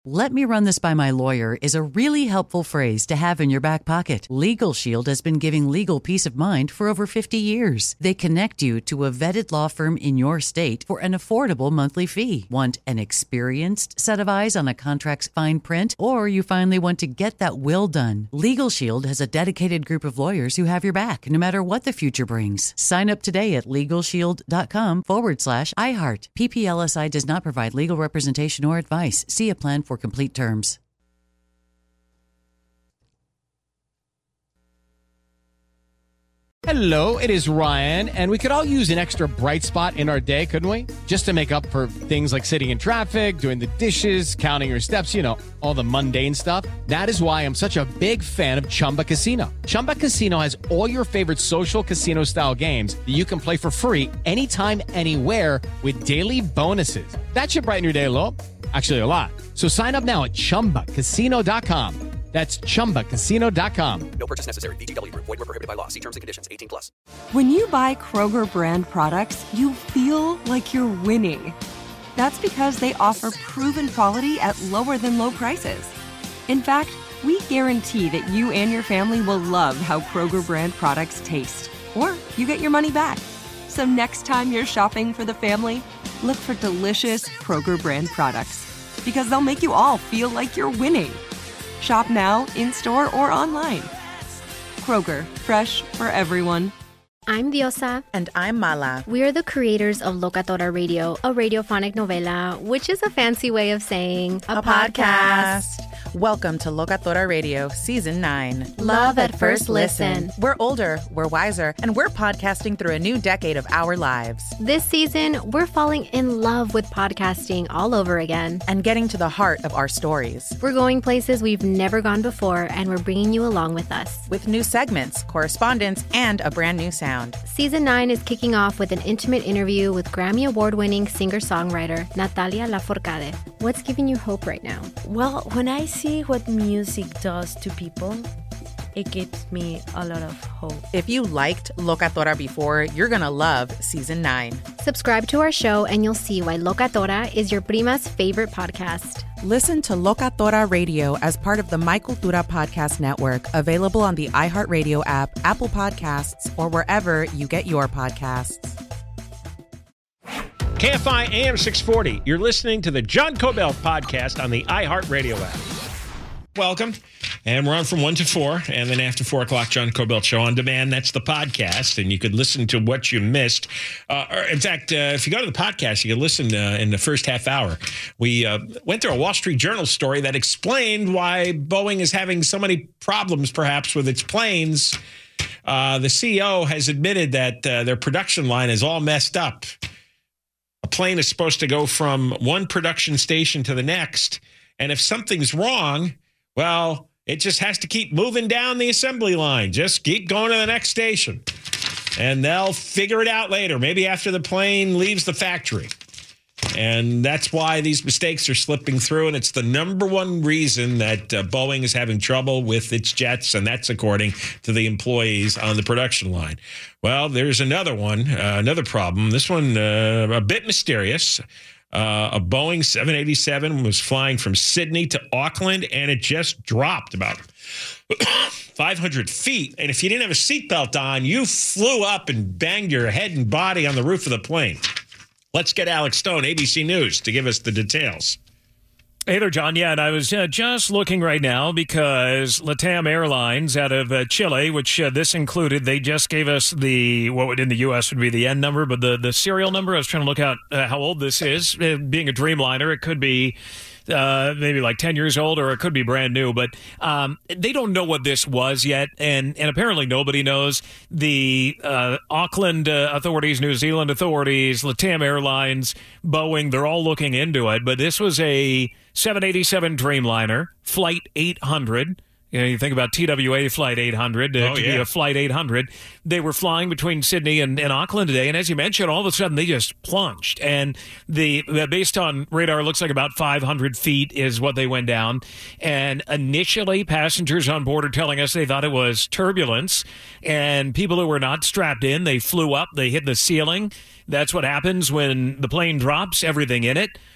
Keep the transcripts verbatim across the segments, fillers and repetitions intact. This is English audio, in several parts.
"Let me run this by my lawyer" is a really helpful phrase to have in your back pocket. Legal Shield has been giving legal peace of mind for over fifty years. They connect you to a vetted law firm in your state for an affordable monthly fee. Want an experienced set of eyes on a contract's fine print? Or you finally want to get that will done? Legal Shield has a dedicated group of lawyers who have your back, no matter what the future brings. Sign up today at LegalShield.com forward slash iHeart. P P L S I does not provide legal representation or advice. See a plan for complete terms. Hello, it is Ryan, and we could all use an extra bright spot in our day, couldn't we? Just to make up for things like sitting in traffic, doing the dishes, counting your steps, you know, all the mundane stuff. That is why I'm such a big fan of Chumba Casino. Chumba Casino has all your favorite social casino-style games that you can play for free anytime, anywhere with daily bonuses. That should brighten your day a little. Actually, a lot. So sign up now at Chumba Casino dot com. That's Chumba Casino dot com. No purchase necessary. V G W Group. Void where prohibited by law. See terms and conditions. eighteen plus. When you buy Kroger brand products, you feel like you're winning. That's because they offer proven quality at lower than low prices. In fact, we guarantee that you and your family will love how Kroger brand products taste, or you get your money back. So next time you're shopping for the family, look for delicious Kroger brand products, because they'll make you all feel like you're winning. Shop now, in-store, or online. Kroger, fresh for everyone. I'm Diosa. And I'm Mala. We are the creators of Locatora Radio, a radiophonic novela, which is a fancy way of saying a, a podcast. podcast. Welcome to Locatora Radio, Season nine. Love at first listen. We're older, we're wiser, and we're podcasting through a new decade of our lives. This season, we're falling in love with podcasting all over again. And getting to the heart of our stories. We're going places we've never gone before, and we're bringing you along with us. With new segments, correspondence, and a brand new sound. Season nine is kicking off with an intimate interview with Grammy Award-winning singer-songwriter Natalia Lafourcade. What's giving you hope right now? Well, when I see what music does to people, it gives me a lot of hope. If you liked Locatora before, you're going to love Season nine. Subscribe to our show and you'll see why Locatora is your prima's favorite podcast. Listen to Locatora Radio as part of the My Cultura Podcast Network, available on the iHeartRadio app, Apple Podcasts, or wherever you get your podcasts. K F I A M six forty. You're listening to the John Kobylt podcast on the iHeartRadio app. Welcome. And we're on from one to four. And then after four o'clock, John Kobylt Show on demand. That's the podcast. And you could listen to what you missed. Uh, or in fact, uh, if you go to the podcast, you can listen uh, in the first half hour. We uh, went through a Wall Street Journal story that explained why Boeing is having so many problems, perhaps, with its planes. Uh, the C E O has admitted that uh, their production line is all messed up. A plane is supposed to go from one production station to the next. And if something's wrong, well, it just has to keep moving down the assembly line. Just keep going to the next station. And they'll figure it out later, maybe after the plane leaves the factory. And that's why these mistakes are slipping through. And it's the number one reason that uh, Boeing is having trouble with its jets. And that's according to the employees on the production line. Well, there's another one, uh, another problem. This one uh, a bit mysterious. Uh, a Boeing seven eighty-seven was flying from Sydney to Auckland, and it just dropped about five hundred feet. And if you didn't have a seatbelt on, you flew up and banged your head and body on the roof of the plane. Let's get Alex Stone, A B C News, to give us the details. Hey there, John. Yeah, and I was uh, just looking right now because LATAM Airlines out of uh, Chile, which uh, this included, they just gave us the, what would in the U S would be the N number, but the, the serial number. I was trying to look out uh, how old this is. Uh, being a Dreamliner, it could be uh, maybe like ten years old, or it could be brand new. But um, they don't know what this was yet, and, and apparently nobody knows. The uh, Auckland uh, authorities, New Zealand authorities, LATAM Airlines, Boeing, they're all looking into it. But this was a seven eighty-seven Dreamliner, Flight eight hundred. You know, you think about T W A Flight eight hundred, uh, oh, to yeah. be a Flight eight hundred. They were flying between Sydney and, and Auckland today, and as you mentioned, all of a sudden they just plunged. And the based on radar, it looks like about five hundred feet is what they went down. And initially, passengers on board are telling us they thought it was turbulence, and people who were not strapped in, they flew up, they hit the ceiling. That's what happens when the plane drops, everything in it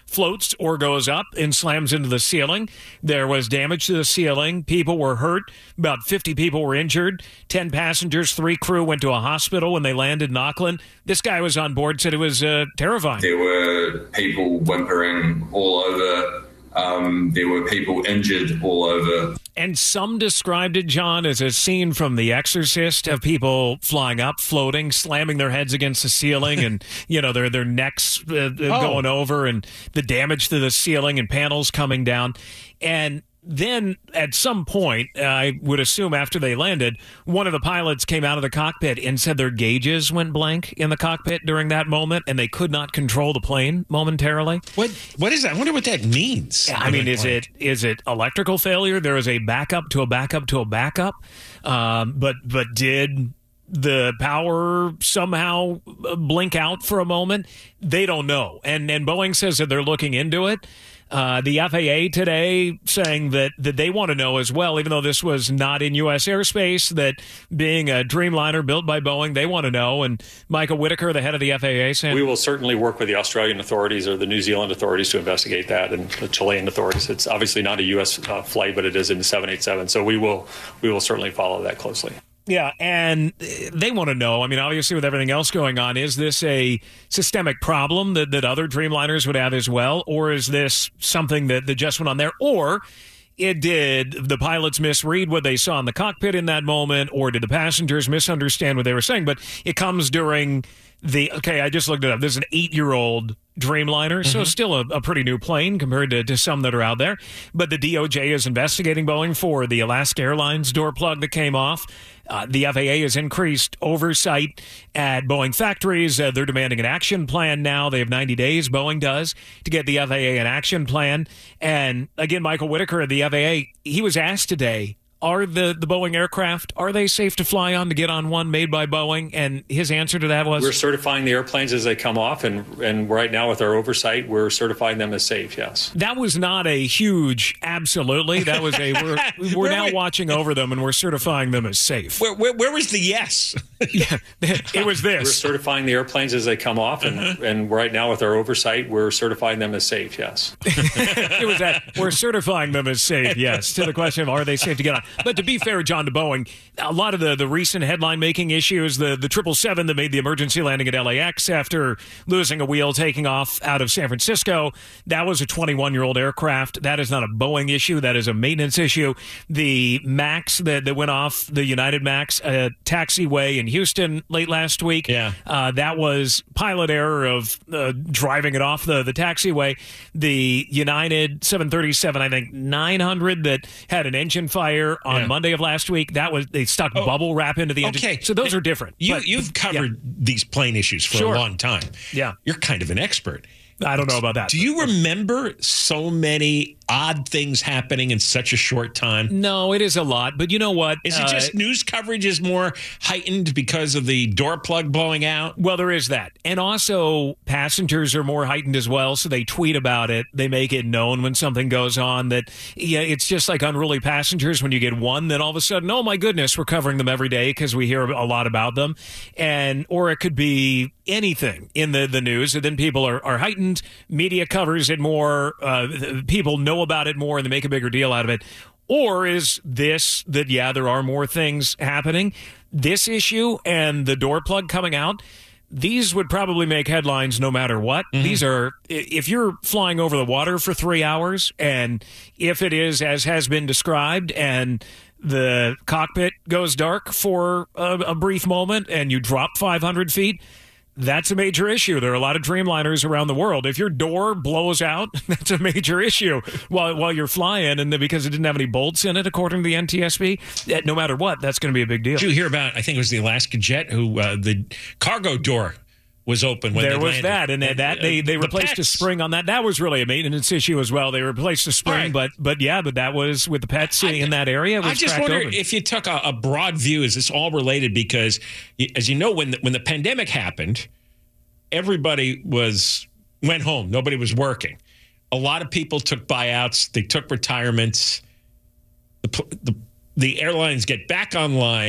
floats or goes up and slams into the ceiling. There was damage to the ceiling. People were hurt. About fifty people were injured. ten passengers, three crew went to a hospital when they landed in Auckland. This guy was on board, said it was uh, terrifying. There were people whimpering all over. Um, there were people injured all over. And some described it, John, as a scene from The Exorcist of people flying up, floating, slamming their heads against the ceiling and, you know, their their necks uh, oh. going over and the damage to the ceiling and panels coming down. And then at some point, uh, I would assume after they landed, one of the pilots came out of the cockpit and said their gauges went blank in the cockpit during that moment and they could not control the plane momentarily. What What is that? I wonder what that means. I mean, is it is it electrical failure? There is a backup to a backup to a backup. Um, but but did the power somehow blink out for a moment? They don't know. And, and Boeing says that they're looking into it. Uh, the F A A today saying that, that they want to know as well, even though this was not in U S airspace, that being a Dreamliner built by Boeing, they want to know. And Michael Whitaker, the head of the F A A, saying... We will certainly work with the Australian authorities or the New Zealand authorities to investigate that, and the Chilean authorities. It's obviously not a U S uh, flight, but it is in the seven eighty-seven. So we will we will certainly follow that closely. Yeah, and they want to know, I mean, obviously with everything else going on, is this a systemic problem that, that other Dreamliners would have as well? Or is this something that, that just went on there? Or it did the pilots misread what they saw in the cockpit in that moment? Or did the passengers misunderstand what they were saying? But it comes during the, okay, I just looked it up. This is an eight-year-old Dreamliner, mm-hmm. so still a, a pretty new plane compared to, to some that are out there. But the D O J is investigating Boeing for the Alaska Airlines door plug that came off. Uh, the F A A has increased oversight at Boeing factories. Uh, they're demanding an action plan now. They have ninety days, Boeing does, to get the F A A an action plan. And again, Michael Whitaker of the F A A, he was asked today, are the, the Boeing aircraft, are they safe to fly on to get on one made by Boeing? And his answer to that was... We're certifying the airplanes as they come off, and, and right now with our oversight, we're certifying them as safe, yes. That was not a huge absolutely. That was a, we're, we're now watching over them and we're certifying them as safe. Where, where, where was the yes? Yeah, it was this. We're certifying the airplanes as they come off, and, uh-huh. and right now with our oversight, we're certifying them as safe, yes. It was that. We're certifying them as safe, yes, to the question of are they safe to get on. But to be fair, John, to Boeing, a lot of the, the recent headline-making issues, the, the triple seven that made the emergency landing at L A X after losing a wheel taking off out of San Francisco, that was a twenty-one-year-old aircraft. That is not a Boeing issue. That is a maintenance issue. The MAX that, that went off, the United MAX, uh, taxiway in Houston late last week, yeah. uh, that was pilot error of uh, driving it off the, the taxiway. The United seven thirty-seven, I think, nine hundred that had an engine fire on yeah. Monday of last week, that was they stuck oh, bubble wrap into the engine. Okay. So those are different. You, but, you've covered yeah. these plane issues for sure. a long time. Yeah. You're kind of an expert. I don't know about that. Do you remember so many odd things happening in such a short time? No, it is a lot. But you know what? Is it just uh, news coverage is more heightened because of the door plug blowing out? Well, there is that. And also, passengers are more heightened as well, so they tweet about it. They make it known when something goes on that, yeah, it's just like unruly passengers. When you get one, then all of a sudden, oh my goodness, we're covering them every day because we hear a lot about them. And or it could be anything in the, the news, and then people are, are heightened. Media covers it more. Uh, people know about it more, and they make a bigger deal out of it. Or is this that, yeah, there are more things happening? This issue and the door plug coming out, these would probably make headlines no matter what. Mm-hmm. These are, if you're flying over the water for three hours, and if it is as has been described, and the cockpit goes dark for a, a brief moment, and you drop five hundred feet, that's a major issue. There are a lot of Dreamliners around the world. If your door blows out, that's a major issue while while you're flying, and because it didn't have any bolts in it, according to the N T S B, no matter what, that's going to be a big deal. Did you hear about, I think it was the Alaska Jet, who uh, the cargo door was open when there they was landed. that, and, and that they, they the replaced pets. a spring on that. That was really a maintenance issue as well. They replaced a spring, right. but but yeah, but that was with the pets I, in that area. It was I just cracked wonder open. if you took a, a broad view, is this all related? Because, as you know, when the, when the pandemic happened, everybody was went home. Nobody was working. A lot of people took buyouts. They took retirements. The, the, the airlines get back online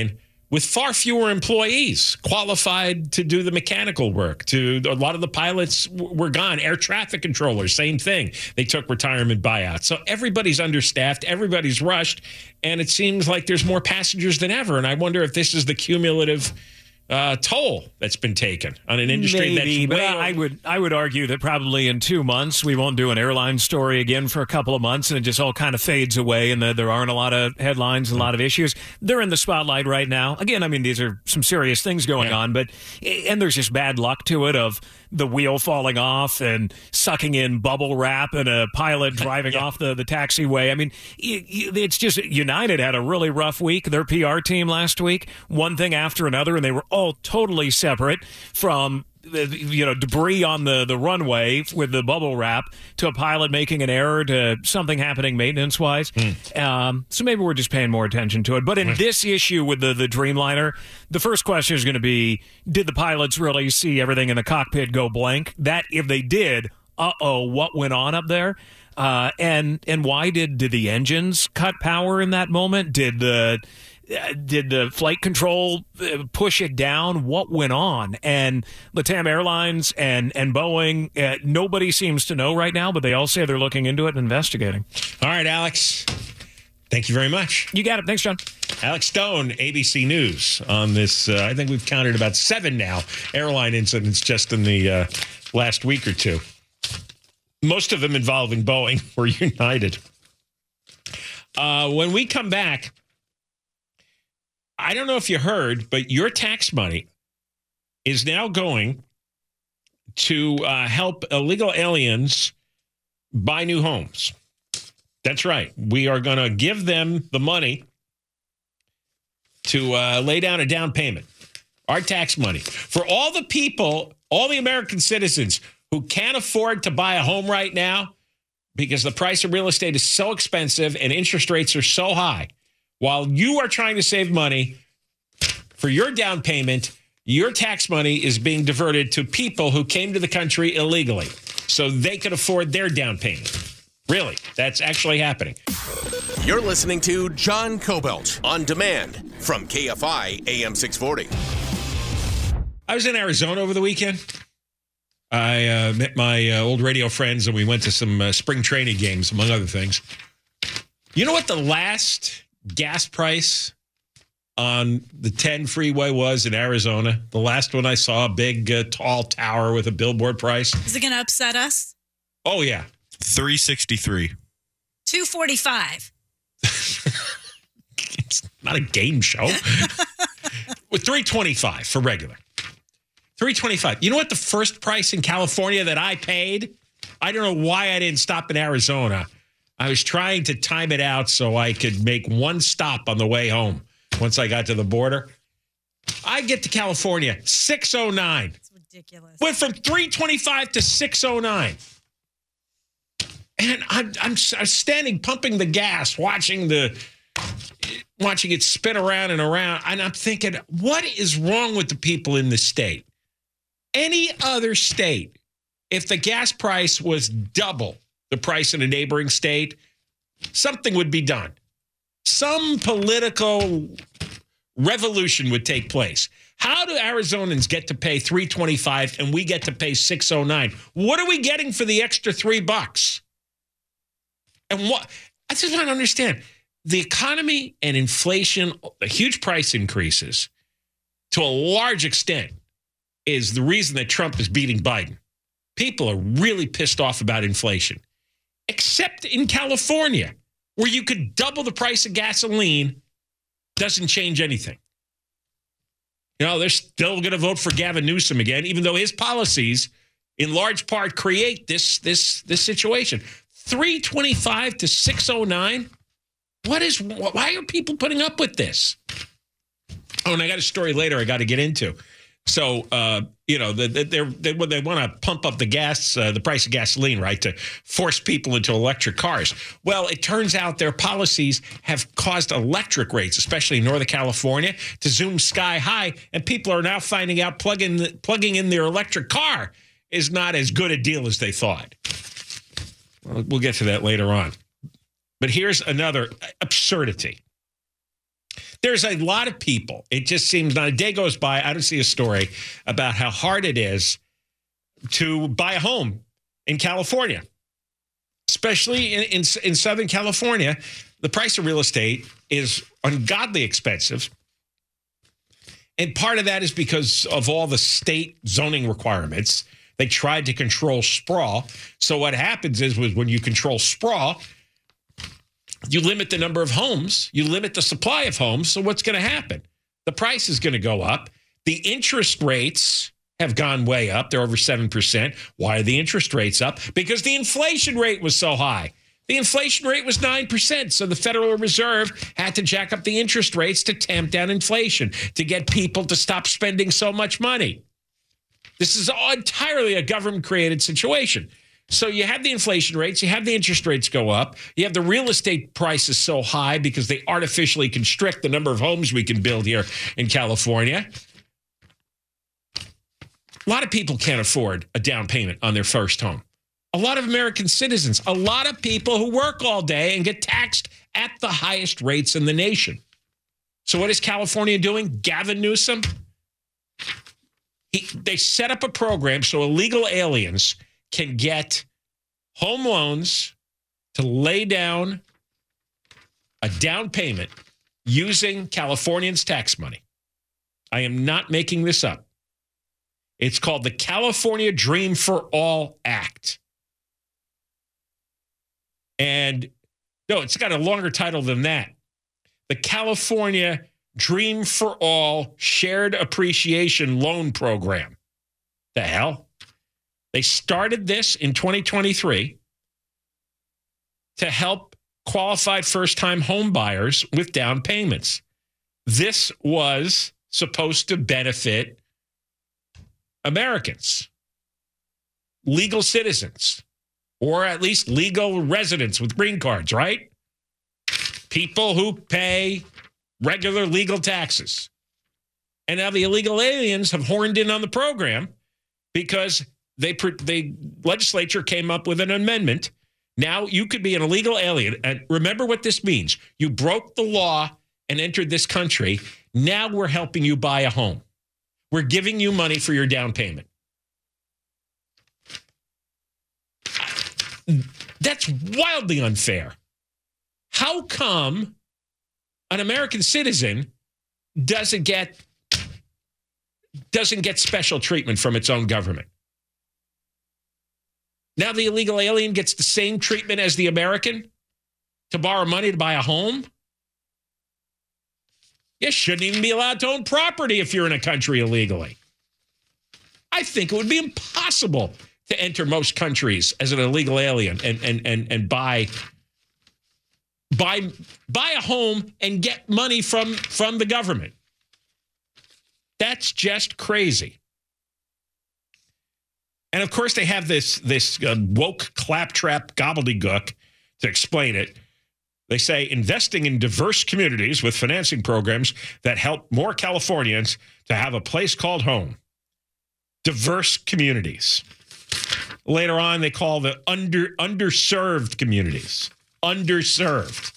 with far fewer employees qualified to do the mechanical work. To a lot of the pilots were gone. Air traffic controllers, same thing. They took retirement buyouts. So everybody's understaffed. Everybody's rushed. And it seems like there's more passengers than ever. And I wonder if this is the cumulative Uh, toll that's been taken on an industry Maybe, that's but way I would I would argue that probably in two months we won't do an airline story again for a couple of months, and it just all kind of fades away, and the, there aren't a lot of headlines, a lot of issues. They're in the spotlight right now. Again, I mean, these are some serious things going yeah. on, but and there's just bad luck to it of the wheel falling off and sucking in bubble wrap and a pilot driving yeah. off the, the taxiway. I mean, it's just United had a really rough week. Their P R team last week, one thing after another, and they were all totally separate from you know debris on the, the runway with the bubble wrap to a pilot making an error to something happening maintenance wise. Mm. Um, so maybe we're just paying more attention to it. But in mm. this issue with the, the Dreamliner, the first question is going to be, did the pilots really see everything in the cockpit go blank? That if they did, uh-oh, what went on up there? Uh, and and why did, did the engines cut power in that moment? Did the Did the flight control push it down? What went on? And LATAM Airlines and, and Boeing, uh, nobody seems to know right now, but they all say they're looking into it and investigating. All right, Alex. Thank you very much. You got it. Thanks, John. Alex Stone, A B C News, on this. Uh, I think we've counted about seven now airline incidents just in the uh, last week or two. Most of them involving Boeing or United. Uh, when we come back, I don't know if you heard, but your tax money is now going to uh, help illegal aliens buy new homes. That's right. We are going to give them the money to uh, lay down a down payment. Our tax money. For all the people, all the American citizens who can't afford to buy a home right now because the price of real estate is so expensive and interest rates are so high, while you are trying to save money for your down payment, your tax money is being diverted to people who came to the country illegally so they could afford their down payment. Really, that's actually happening. You're listening to John Cobelt on demand from K F I A M six forty. I was in Arizona over the weekend. I uh, met my uh, old radio friends, and we went to some uh, spring training games, among other things. You know what the last gas price on the ten freeway was in Arizona? The last one I saw, a big, uh, tall tower with a billboard price. Is it going to upset us? Oh, yeah. three sixty-three. two forty-five. It's not a game show. With three twenty-five for regular. three twenty-five. You know what the first price in California that I paid? I don't know why I didn't stop in Arizona. I was trying to time it out so I could make one stop on the way home once I got to the border. I get to California, six oh nine. It's ridiculous. Went from three twenty-five to six oh nine. And I'm, I'm, I'm standing pumping the gas, watching the watching it spin around and around. And I'm thinking, what is wrong with the people in this state? Any other state, if the gas price was double the price in a neighboring state, something would be done. Some political revolution would take place. How do Arizonans get to pay three twenty-five and we get to pay six oh nine? What are we getting for the extra three bucks? And what I just don't understand. The economy and inflation, the huge price increases, to a large extent, is the reason that Trump is beating Biden. People are really pissed off about inflation. Except in California, where you could double the price of gasoline, doesn't change anything. You know, they're still going to vote for Gavin Newsom again, even though his policies, in large part, create this this this situation. three twenty-five to six oh nine. What is? Why are people putting up with this? Oh, and I got a story later I got to get into. So, uh, you know, they, they, they, they want to pump up the gas, uh, the price of gasoline, right, to force people into electric cars. Well, it turns out their policies have caused electric rates, especially in Northern California, to zoom sky high. And people are now finding out plugging, plugging in their electric car is not as good a deal as they thought. Well, we'll get to that later on. But here's another absurdity. There's a lot of people. It just seems not a day goes by, I don't see a story about how hard it is to buy a home in California, especially in, in, in Southern California. The price of real estate is ungodly expensive. And part of that is because of all the state zoning requirements. They tried to control sprawl. So what happens is was when you control sprawl, you limit the number of homes, you limit the supply of homes. So what's going to happen? The price is going to go up. The interest rates have gone way up. They're over seven percent. Why are the interest rates up? Because the inflation rate was so high. The inflation rate was nine percent. So the Federal Reserve had to jack up the interest rates to tamp down inflation, to get people to stop spending so much money. This is entirely a government-created situation. So you have the inflation rates, you have the interest rates go up, you have the real estate prices so high because they artificially constrict the number of homes we can build here in California. A lot of people can't afford a down payment on their first home. A lot of American citizens, a lot of people who work all day and get taxed at the highest rates in the nation. So what is California doing? Gavin Newsom? He, they set up a program so illegal aliens can get home loans to lay down a down payment using Californians' tax money. I am not making this up. It's called the California Dream for All Act. And no, it's got a longer title than that. The California Dream for All Shared Appreciation Loan Program. The hell? They started this in twenty twenty-three to help qualified first-time home buyers with down payments. This was supposed to benefit Americans, legal citizens, or at least legal residents with green cards, right? People who pay regular legal taxes. And now the illegal aliens have horned in on the program because they the legislature came up with an amendment. Now you could be an illegal alien. And remember what this means. You broke the law and entered this country. Now we're helping you buy a home. We're giving you money for your down payment. That's wildly unfair. How come an American citizen doesn't get doesn't get special treatment from its own government? Now the illegal alien gets the same treatment as the American to borrow money to buy a home? You shouldn't even be allowed to own property if you're in a country illegally. I think it would be impossible to enter most countries as an illegal alien and and and and buy buy buy a home and get money from from the government. That's just crazy. And of course, they have this this uh, woke claptrap gobbledygook to explain it. They say investing in diverse communities with financing programs that help more Californians to have a place called home. Diverse communities. Later on, they call the under underserved communities. Underserved.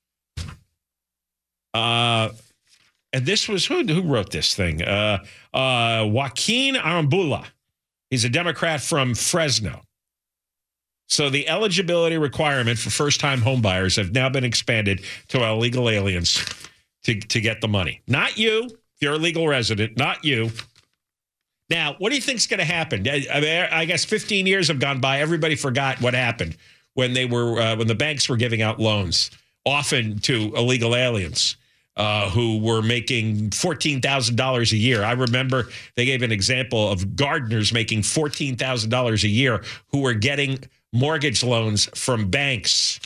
Uh, and this was, who, who wrote this thing? Uh, uh, Joaquin Arambula. He's a Democrat from Fresno. So the eligibility requirement for first-time homebuyers have now been expanded to illegal aliens to, to get the money. Not you, if you're a legal resident, not you. Now, what do you think's going to happen? I, mean, I guess fifteen years have gone by. Everybody forgot what happened when they were uh, when the banks were giving out loans, often to illegal aliens uh, who were making fourteen thousand dollars a year. I remember they gave an example of gardeners making fourteen thousand dollars a year who were getting mortgage loans from banks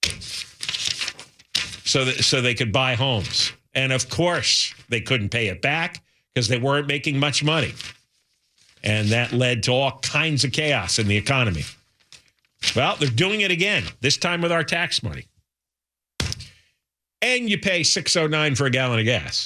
so that, so they could buy homes. And of course, they couldn't pay it back because they weren't making much money. And that led to all kinds of chaos in the economy. Well, they're doing it again, this time with our tax money. And you pay six oh nine for a gallon of gas.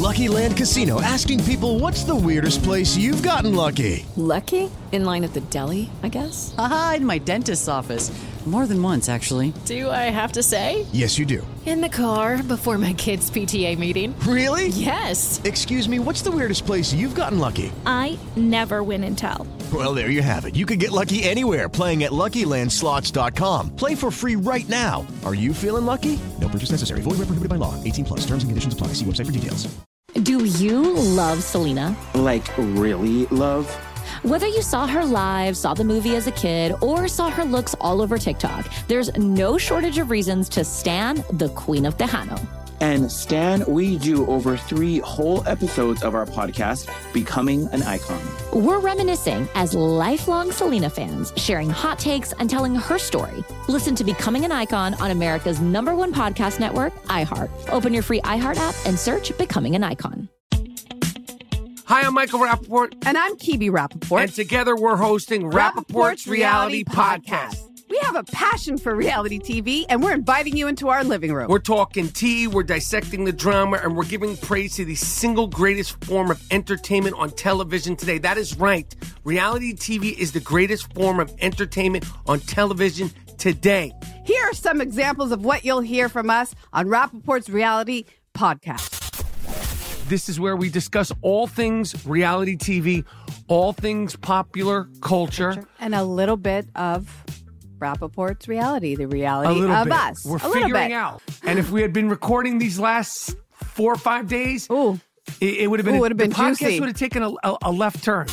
Lucky Land Casino, asking people, what's the weirdest place you've gotten lucky? Lucky? In line at the deli, I guess? Aha, in my dentist's office. More than once, actually. Do I have to say? Yes, you do. In the car before my kids' P T A meeting. Really? Yes. Excuse me, what's the weirdest place you've gotten lucky? I never win and tell. Well, there you have it. You can get lucky anywhere, playing at Lucky Land Slots dot com. Play for free right now. Are you feeling lucky? No purchase necessary. Void where prohibited by law. eighteen plus. Terms and conditions apply. See website for details. Do you love Selena? Like, really love? Whether you saw her live, saw the movie as a kid, or saw her looks all over TikTok, there's no shortage of reasons to stan the Queen of Tejano. And Stan, we do over three whole episodes of our podcast, Becoming an Icon. We're reminiscing as lifelong Selena fans, sharing hot takes and telling her story. Listen to Becoming an Icon on America's number one podcast network, iHeart. Open your free iHeart app and search Becoming an Icon. Hi, I'm Michael Rappaport. And I'm Kibi Rappaport. And together we're hosting Rappaport's, Rappaport's Reality, Reality Podcast. Podcast. We have a passion for reality T V, and we're inviting you into our living room. We're talking tea, we're dissecting the drama, and we're giving praise to the single greatest form of entertainment on television today. That is right. Reality T V is the greatest form of entertainment on television today. Here are some examples of what you'll hear from us on Rappaport's Reality Podcast. This is where we discuss all things reality T V, all things popular culture. And a little bit of Rappaport's reality, the reality of bit. us. We're a figuring out. And if we had been recording these last four or five days, Ooh. It, it would have been, Ooh, would have been the podcast juicy. would have taken a, a, a left turn.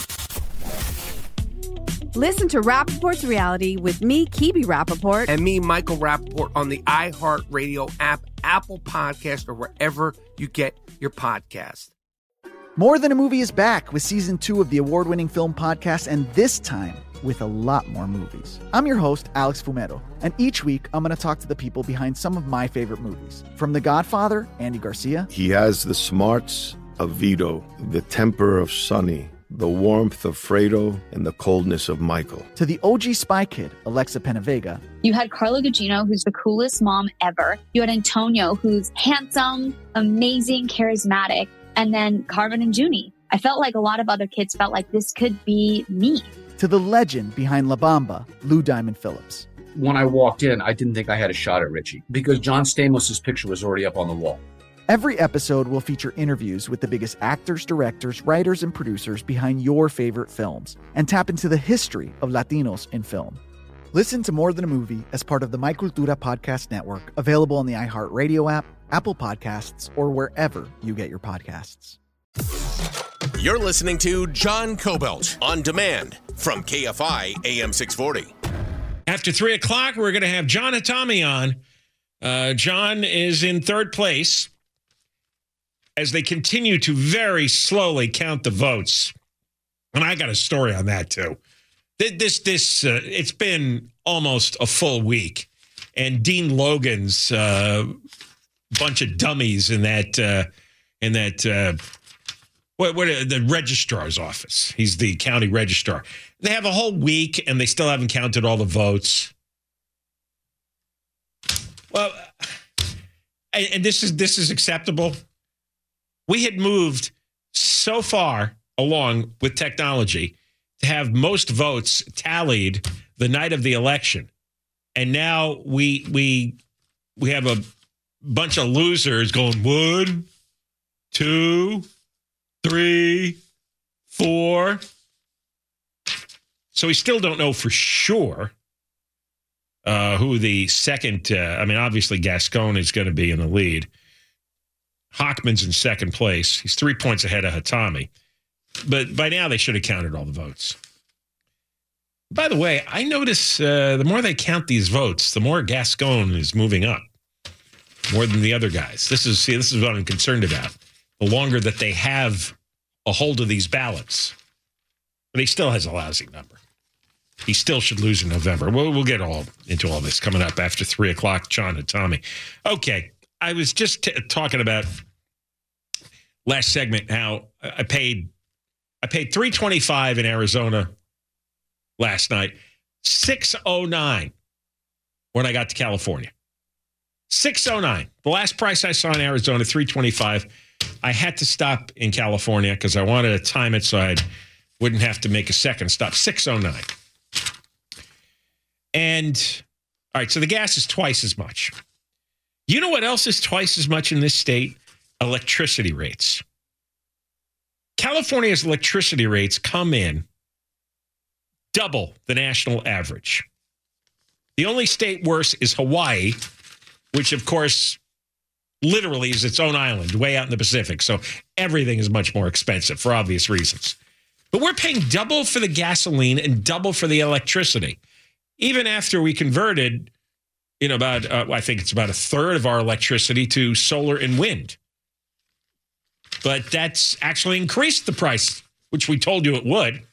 Listen to Rappaport's Reality with me, Kibi Rappaport. And me, Michael Rappaport, on the iHeartRadio app, Apple Podcast, or wherever you get your podcast. More Than a Movie is back with season two of the award-winning film podcast, and this time with a lot more movies. I'm your host, Alex Fumero, and each week I'm going to talk to the people behind some of my favorite movies. From The Godfather, Andy Garcia. He has the smarts of Vito, the temper of Sonny, the warmth of Fredo, and the coldness of Michael. To the O G Spy Kid, Alexa Penavega. You had Carla Gugino, who's the coolest mom ever. You had Antonio, who's handsome, amazing, charismatic. And then Carmen and Junie. I felt like a lot of other kids felt like this could be me. To the legend behind La Bamba, Lou Diamond Phillips. When I walked in, I didn't think I had a shot at Richie because John Stamos's picture was already up on the wall. Every episode will feature interviews with the biggest actors, directors, writers, and producers behind your favorite films and tap into the history of Latinos in film. Listen to More Than a Movie as part of the My Cultura Podcast Network, available on the iHeartRadio app, Apple Podcasts, or wherever you get your podcasts. You're listening to John Cobelt on demand from K F I A M six forty. After three o'clock, we're going to have John Hatami on. Uh, John is in third place as they continue to very slowly count the votes. And I got a story on that, too. This, this, uh, it's been almost a full week. And Dean Logan's uh, bunch of dummies in that, uh, in that, uh, what, what, uh, the registrar's office. He's the county registrar. They have a whole week, and they still haven't counted all the votes. Well, and, and this is this is acceptable. We had moved so far along with technology to have most votes tallied the night of the election, and now we we we have a bunch of losers going one, two, three, four. So we still don't know for sure uh, who the second. Uh, I mean, obviously Gascon is going to be in the lead. Hockman's in second place. He's three points ahead of Hatami. But by now they should have counted all the votes. By the way, I notice uh, the more they count these votes, the more Gascon is moving up, more than the other guys. This is see, this is what I'm concerned about. The longer that they have a hold of these ballots, but he still has a lousy number. He still should lose in November. We'll, we'll get all into all this coming up after three o'clock. John and Tommy. Okay, I was just t- talking about last segment how I paid I paid three twenty-five in Arizona last night, six oh nine when I got to California. six oh nine. The last price I saw in Arizona, three twenty-five. I had to stop in California because I wanted to time it so I wouldn't have to make a second stop. six oh nine. And, all right, so the gas is twice as much. You know what else is twice as much in this state? Electricity rates. California's electricity rates come in double the national average. The only state worse is Hawaii, which, of course, literally is its own island way out in the Pacific. So everything is much more expensive for obvious reasons. But we're paying double for the gasoline and double for the electricity. Even after we converted, you know, about, uh, I think it's about a third of our electricity to solar and wind. But that's actually increased the price, which we told you it would.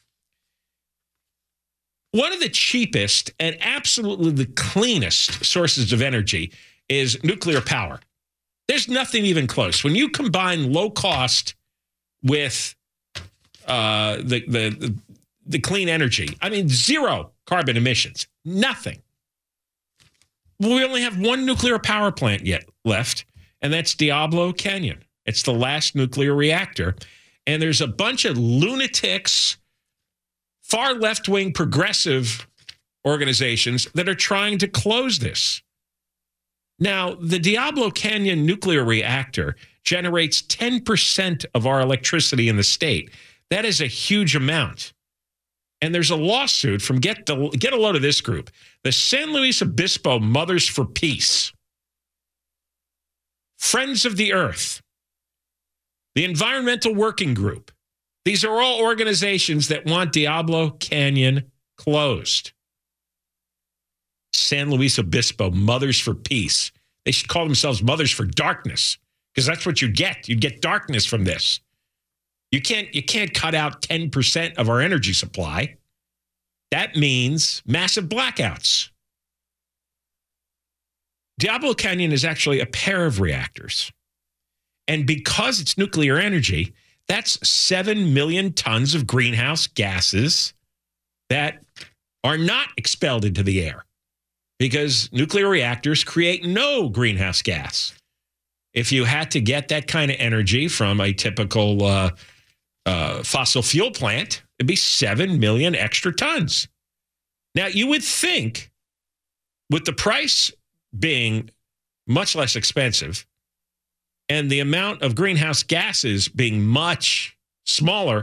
One of the cheapest and absolutely the cleanest sources of energy is nuclear power. There's nothing even close. When you combine low cost with uh, the, the, the, the clean energy, I mean, zero carbon emissions, nothing. We only have one nuclear power plant yet left, and that's Diablo Canyon. It's the last nuclear reactor. And there's a bunch of lunatics, far left-wing progressive organizations that are trying to close this. Now, the Diablo Canyon nuclear reactor generates ten percent of our electricity in the state. That is a huge amount. And there's a lawsuit from, get, the, get a load of this group, the San Luis Obispo Mothers for Peace, Friends of the Earth, the Environmental Working Group. These are all organizations that want Diablo Canyon closed. San Luis Obispo Mothers for Peace. They should call themselves Mothers for Darkness, because that's what you get. You get darkness from this. You can't, you can't cut out ten percent of our energy supply. That means massive blackouts. Diablo Canyon is actually a pair of reactors. And because it's nuclear energy, that's seven million tons of greenhouse gases that are not expelled into the air, because nuclear reactors create no greenhouse gas. If you had to get that kind of energy from a typical uh, uh, fossil fuel plant, it'd be seven million extra tons. Now, you would think with the price being much less expensive and the amount of greenhouse gases being much smaller,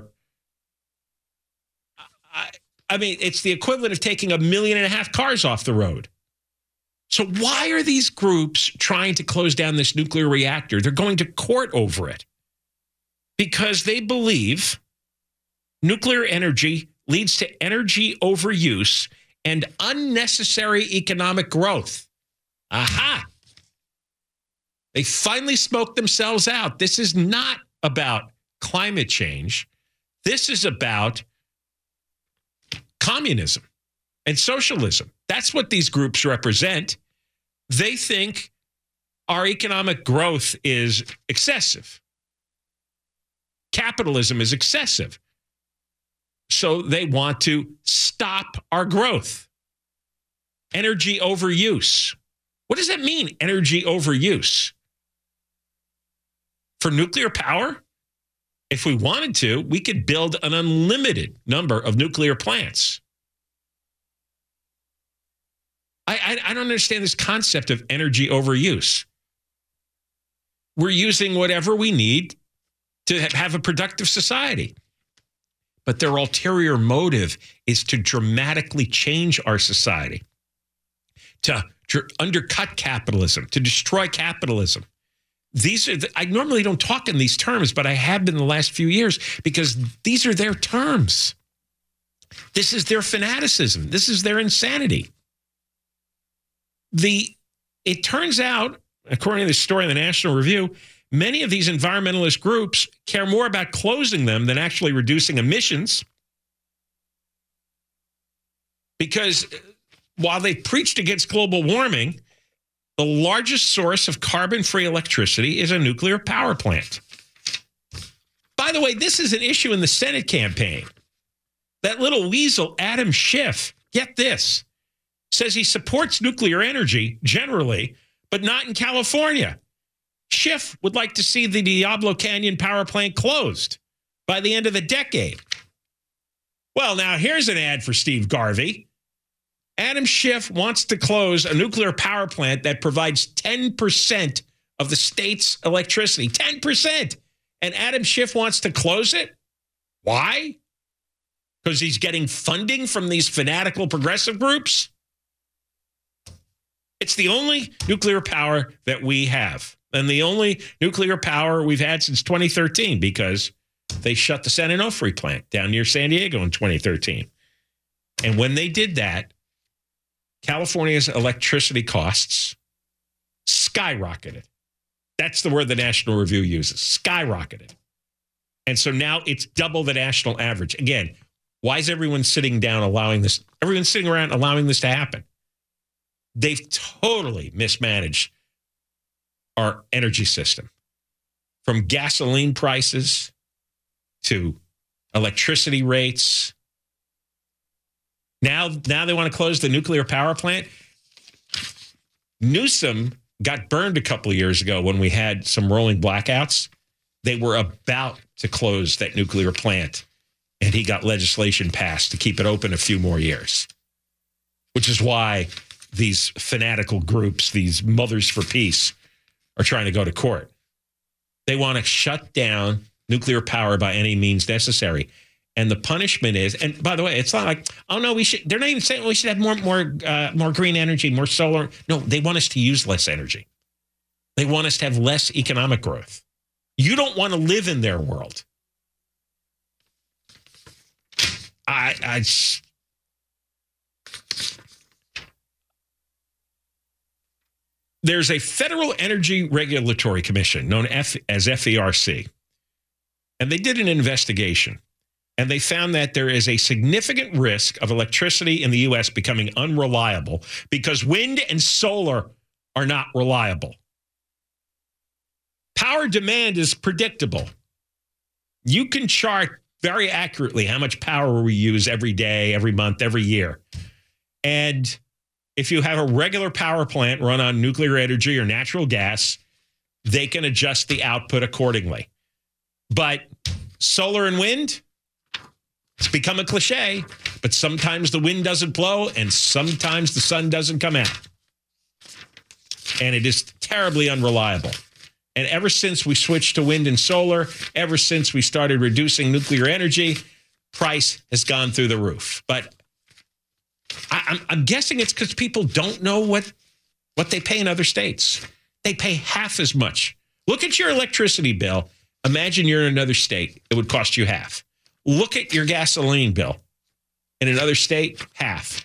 I, I mean, it's the equivalent of taking a million and a half cars off the road. So why are these groups trying to close down this nuclear reactor? They're going to court over it because they believe nuclear energy leads to energy overuse and unnecessary economic growth. Aha! They finally smoked themselves out. This is not about climate change. This is about communism and socialism. That's what these groups represent. They think our economic growth is excessive. Capitalism is excessive. So they want to stop our growth. Energy overuse. What does that mean, energy overuse? For nuclear power, if we wanted to, we could build an unlimited number of nuclear plants. I, I, I don't understand this concept of energy overuse. We're using whatever we need to have a productive society. But their ulterior motive is to dramatically change our society, to, to undercut capitalism, to destroy capitalism. These are the, I normally don't talk in these terms, but I have been the last few years because these are their terms. This is their fanaticism. This is their insanity. The it turns out, according to the story in the National Review, many of these environmentalist groups care more about closing them than actually reducing emissions. Because while they preached against global warming, the largest source of carbon-free electricity is a nuclear power plant. By the way, this is an issue in the Senate campaign. That little weasel, Adam Schiff, get this, says he supports nuclear energy generally, but not in California. Schiff would like to see the Diablo Canyon power plant closed by the end of the decade. Well, now here's an ad for Steve Garvey. Adam Schiff wants to close a nuclear power plant that provides ten percent of the state's electricity. ten percent. And Adam Schiff wants to close it? Why? Because he's getting funding from these fanatical progressive groups? It's the only nuclear power that we have. And the only nuclear power we've had since twenty thirteen, because they shut the San Onofre plant down near San Diego in twenty thirteen. And when they did that, California's electricity costs skyrocketed. That's the word the National Review uses, skyrocketed. And so now it's double the national average. Again, why is everyone sitting down allowing this? Everyone's sitting around allowing this to happen. They've totally mismanaged our energy system, from gasoline prices to electricity rates. Now, now they want to close the nuclear power plant. Newsom got burned a couple of years ago when we had some rolling blackouts. They were about to close that nuclear plant, and he got legislation passed to keep it open a few more years, which is why these fanatical groups, these Mothers for Peace, are trying to go to court. They want to shut down nuclear power by any means necessary. And the punishment is, and by the way, it's not like, oh no, we should, they're not even saying we should have more, more, uh, more green energy, more solar. No, they want us to use less energy. They want us to have less economic growth. You don't want to live in their world. I, I, there's a Federal Energy Regulatory Commission known as F E R C, and they did an investigation. And they found that there is a significant risk of electricity in the U S becoming unreliable because wind and solar are not reliable. Power demand is predictable. You can chart very accurately how much power we use every day, every month, every year. And if you have a regular power plant run on nuclear energy or natural gas, they can adjust the output accordingly. But solar and wind, it's become a cliche, but sometimes the wind doesn't blow and sometimes the sun doesn't come out. And it is terribly unreliable. And ever since we switched to wind and solar, ever since we started reducing nuclear energy, price has gone through the roof. But I, I'm, I'm guessing it's because people don't know what, what they pay in other states. They pay half as much. Look at your electricity bill. Imagine you're in another state. It would cost you half. Look at your gasoline bill. In another state, half.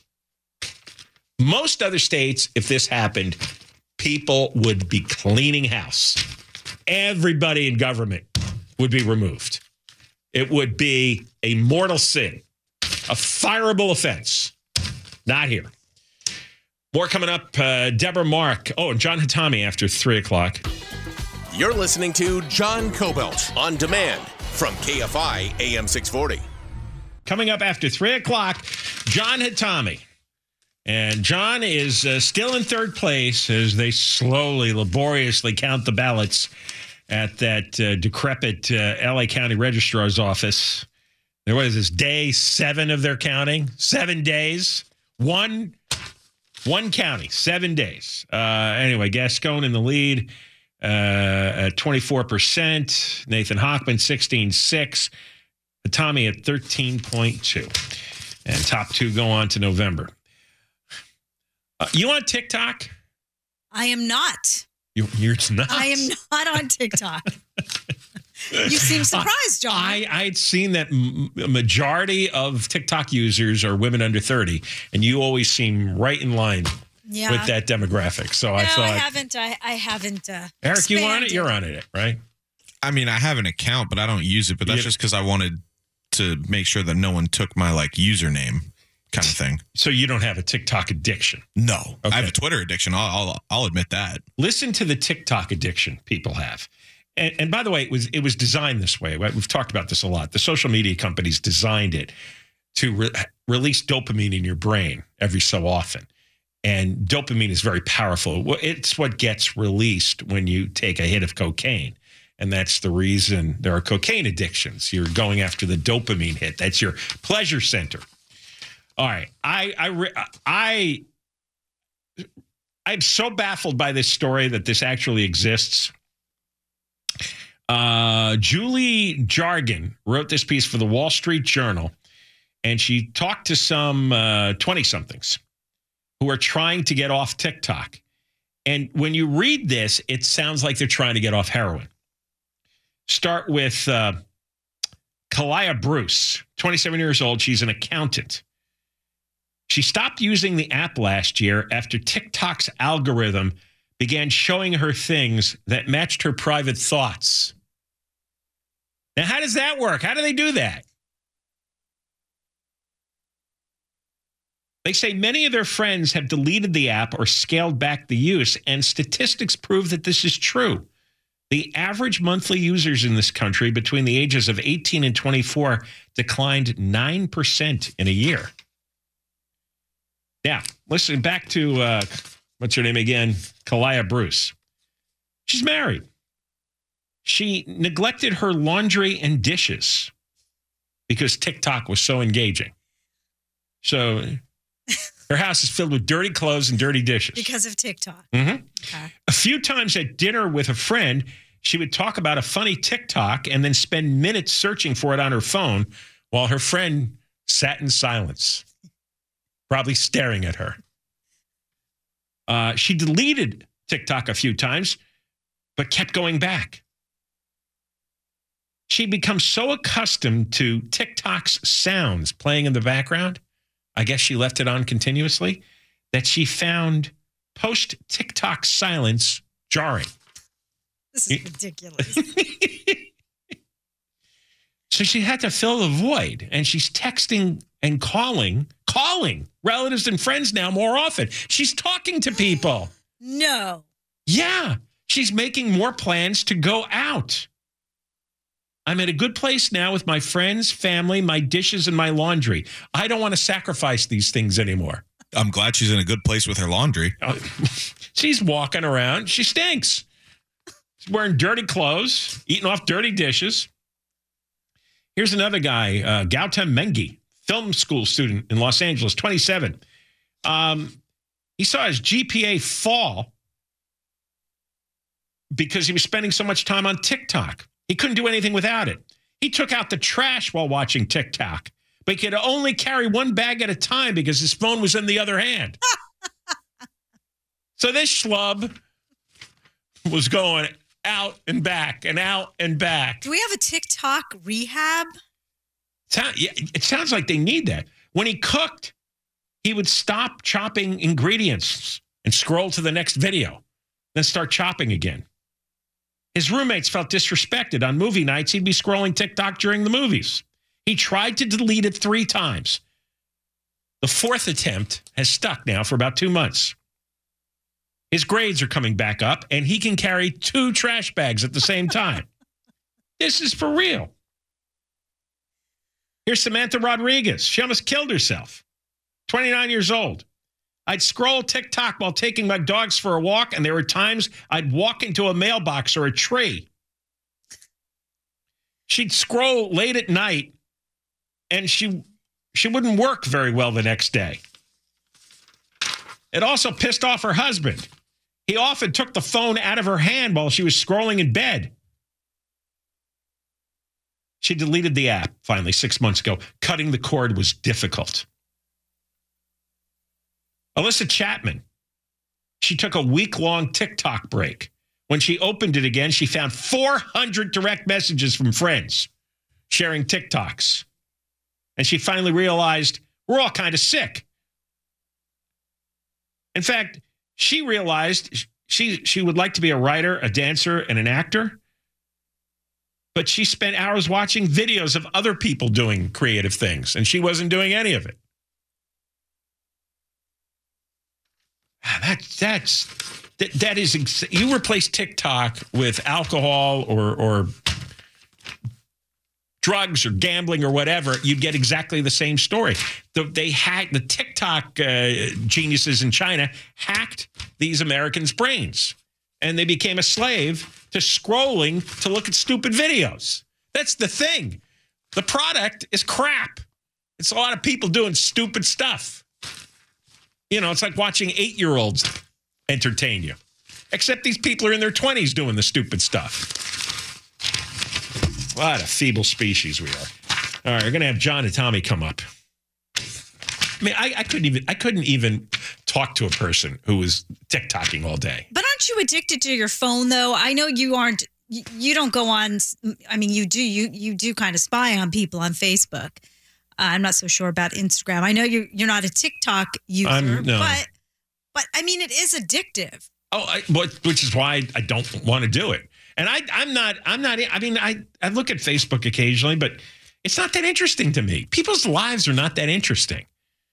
Most other states, if this happened, people would be cleaning house. Everybody in government would be removed. It would be a mortal sin, a fireable offense. Not here. More coming up. Uh, Deborah Mark. Oh, and John Hatami after three o'clock. You're listening to John Cobelt on demand from K F I A M six forty. Coming up after three o'clock, John Hatami. And John is uh, still in third place as they slowly, laboriously count the ballots at that uh, decrepit uh, L A County Registrar's office. There was this day seven of their counting. Seven days. One, one county. Seven days. Uh, anyway, Gascon in the lead. Uh, at twenty-four percent, Nathan Hochman, sixteen point six, Tommy at thirteen point two. And top two go on to November. Uh, you on TikTok? I am not. You, you're not? I am not on TikTok. You seem surprised, John. I, I'd seen that m- a majority of TikTok users are women under thirty, and you always seem right in line. Yeah. With that demographic. So no, I thought. I haven't. I, I haven't. Uh, Eric, expanded. you on it? You're on it, right? I mean, I have an account, but I don't use it. But that's yeah. just because I wanted to make sure that no one took my like username kind of thing. So you don't have a TikTok addiction? No. Okay. I have a Twitter addiction. I'll, I'll, I'll admit that. Listen to the TikTok addiction people have. And, and by the way, it was it was designed this way. Right? We've talked about this a lot. The social media companies designed it to re- release dopamine in your brain every so often. And dopamine is very powerful. It's what gets released when you take a hit of cocaine. And that's the reason there are cocaine addictions. You're going after the dopamine hit. That's your pleasure center. All right. I, I, I, I'm so baffled by this story that this actually exists. Uh, Julie Jargon wrote this piece for the Wall Street Journal, and she talked to some uh, twenty-somethings who are trying to get off TikTok. And when you read this, it sounds like they're trying to get off heroin. Start with uh, Kalia Bruce, twenty-seven years old. She's an accountant. She stopped using the app last year after TikTok's algorithm began showing her things that matched her private thoughts. Now, how does that work? How do they do that? They say many of their friends have deleted the app or scaled back the use, and statistics prove that this is true. The average monthly users in this country between the ages of eighteen and twenty-four declined nine percent in a year. Now, listen back to, uh, what's her name again? Kalia Bruce. She's married. She neglected her laundry and dishes because TikTok was so engaging. So her house is filled with dirty clothes and dirty dishes. Because of TikTok. Mm-hmm. Okay. A few times at dinner with a friend, she would talk about a funny TikTok and then spend minutes searching for it on her phone while her friend sat in silence, probably staring at her. Uh, she deleted TikTok a few times, but kept going back. She'd become so accustomed to TikTok's sounds playing in the background, I guess she left it on continuously, that she found post-TikTok silence jarring. This is ridiculous. So she had to fill the void, and she's texting and calling, calling relatives and friends now more often. She's talking to people. No. Yeah. She's making more plans to go out. I'm at a good place now with my friends, family, my dishes, and my laundry. I don't want to sacrifice these things anymore. I'm glad she's in a good place with her laundry. She's walking around. She stinks. She's wearing dirty clothes, eating off dirty dishes. Here's another guy, uh, Gautam Mengi, film school student in Los Angeles, twenty-seven. Um, he saw his G P A fall because he was spending so much time on TikTok. He couldn't do anything without it. He took out the trash while watching TikTok, but he could only carry one bag at a time because his phone was in the other hand. So this schlub was going out and back and out and back. Do we have a TikTok rehab? It sounds like they need that. When he cooked, he would stop chopping ingredients and scroll to the next video, then start chopping again. His roommates felt disrespected. On movie nights, he'd be scrolling TikTok during the movies. He tried to delete it three times. The fourth attempt has stuck now for about two months. His grades are coming back up, and he can carry two trash bags at the same time. This is for real. Here's Samantha Rodriguez. She almost killed herself. twenty-nine years old. I'd scroll TikTok while taking my dogs for a walk, and there were times I'd walk into a mailbox or a tree. She'd scroll late at night, and she she wouldn't work very well the next day. It also pissed off her husband. He often took the phone out of her hand while she was scrolling in bed. She deleted the app finally six months ago. Cutting the cord was difficult. Alyssa Chapman, she took a week-long TikTok break. When she opened it again, she found four hundred direct messages from friends sharing TikToks. And she finally realized we're all kind of sick. In fact, she realized she, she would like to be a writer, a dancer, and an actor. But she spent hours watching videos of other people doing creative things, and she wasn't doing any of it. That, that's, that, that is, you replace TikTok with alcohol or, or drugs or gambling or whatever, you'd get exactly the same story. The, they hacked the TikTok uh, geniuses in China hacked these Americans' brains, and they became a slave to scrolling to look at stupid videos. That's the thing. The product is crap. It's a lot of people doing stupid stuff. You know, it's like watching eight-year-olds entertain you. Except these people are in their twenties doing the stupid stuff. What a feeble species we are. All right, we're going to have John and Tommy come up. I mean, I, I couldn't even I couldn't even talk to a person who was TikToking all day. But aren't you addicted to your phone, though? I know you aren't. You, you don't go on. I mean, you do. You you do kind of spy on people on Facebook. Uh, I'm not so sure about Instagram. I know you you're not a TikTok user, I'm, no. but but I mean, it is addictive. Oh, I, which is why I don't want to do it. And I, I'm not, I'm not, I mean, I, I look at Facebook occasionally, but it's not that interesting to me. People's lives are not that interesting.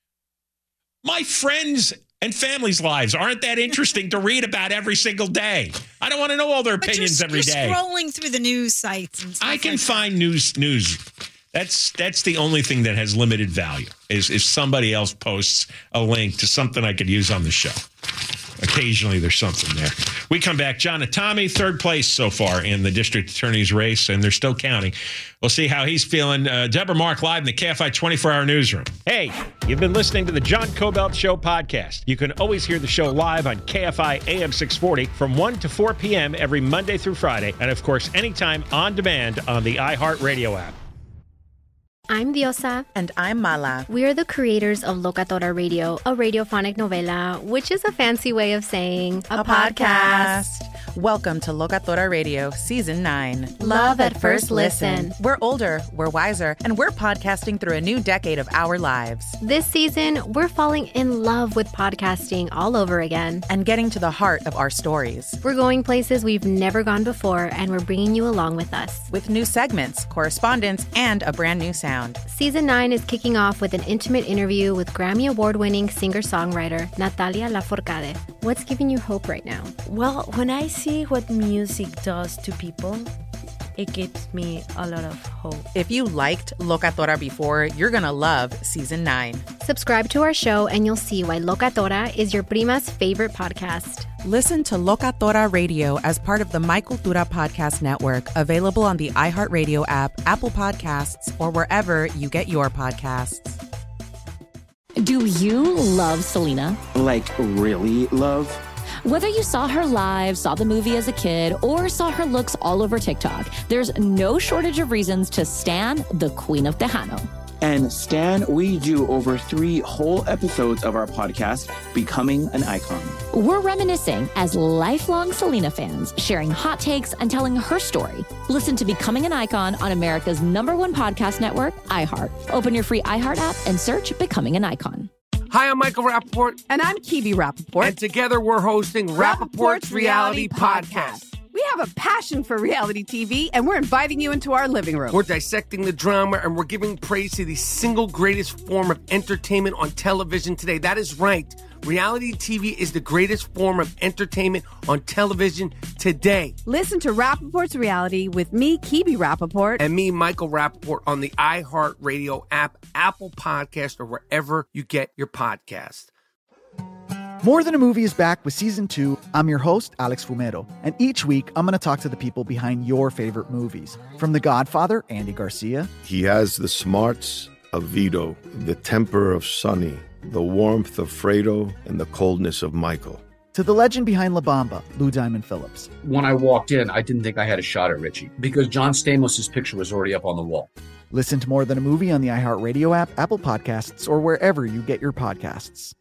My friends and family's lives aren't that interesting to read about every single day. I don't want to know all their But opinions you're, every you're day. Scrolling through the news sites and stuff I can like find news, news. That's that's the only thing that has limited value is if somebody else posts a link to something I could use on the show. Occasionally there's something there. We come back. John and Tommy, third place so far in the district attorney's race, and they're still counting. We'll see how he's feeling. Uh, Deborah Mark live in the K F I twenty-four hour newsroom. Hey, you've been listening to the John Cobelt Show podcast. You can always hear the show live on K F I A M six forty from one to four p.m. every Monday through Friday, and of course, anytime on demand on the iHeartRadio app. I'm Diosa. And I'm Mala. We are the creators of Locatora Radio, a radiophonic novela, which is a fancy way of saying a, a podcast. podcast. Welcome to Locatora Radio, Season nine. Love at first listen. We're older, we're wiser, and we're podcasting through a new decade of our lives. This season, we're falling in love with podcasting all over again. And getting to the heart of our stories. We're going places we've never gone before, and we're bringing you along with us. With new segments, correspondence, and a brand new sound. Season nine is kicking off with an intimate interview with Grammy Award-winning singer-songwriter Natalia Lafourcade. What's giving you hope right now? Well, when I see what music does to people, it gives me a lot of hope. If you liked Locatora before, you're going to love Season nine. Subscribe to our show and you'll see why Locatora is your prima's favorite podcast. Listen to Locatora Radio as part of the My Cultura Podcast Network, available on the iHeartRadio app, Apple Podcasts, or wherever you get your podcasts. Do you love Selena? Like, really love? Whether you saw her live, saw the movie as a kid, or saw her looks all over TikTok, there's no shortage of reasons to stan the Queen of Tejano. And Stan, we do over three whole episodes of our podcast, Becoming an Icon. We're reminiscing as lifelong Selena fans, sharing hot takes and telling her story. Listen to Becoming an Icon on America's number one podcast network, iHeart. Open your free iHeart app and search Becoming an Icon. Hi, I'm Michael Rappaport. And I'm Kibi Rappaport. And together we're hosting Rappaport's Reality Podcast. We have a passion for reality T V, and we're inviting you into our living room. We're dissecting the drama, and we're giving praise to the single greatest form of entertainment on television today. That is right. Reality T V is the greatest form of entertainment on television today. Listen to Rappaport's Reality with me, Kibi Rappaport. And me, Michael Rappaport, on the iHeartRadio app, Apple Podcast, or wherever you get your podcast. More Than a Movie is back with Season two. I'm your host, Alex Fumero. And each week, I'm going to talk to the people behind your favorite movies. From The Godfather, Andy Garcia. He has the smarts of Vito, the temper of Sonny, the warmth of Fredo, and the coldness of Michael. To the legend behind La Bamba, Lou Diamond Phillips. When I walked in, I didn't think I had a shot at Richie because John Stamos' picture was already up on the wall. Listen to More Than a Movie on the iHeartRadio app, Apple Podcasts, or wherever you get your podcasts.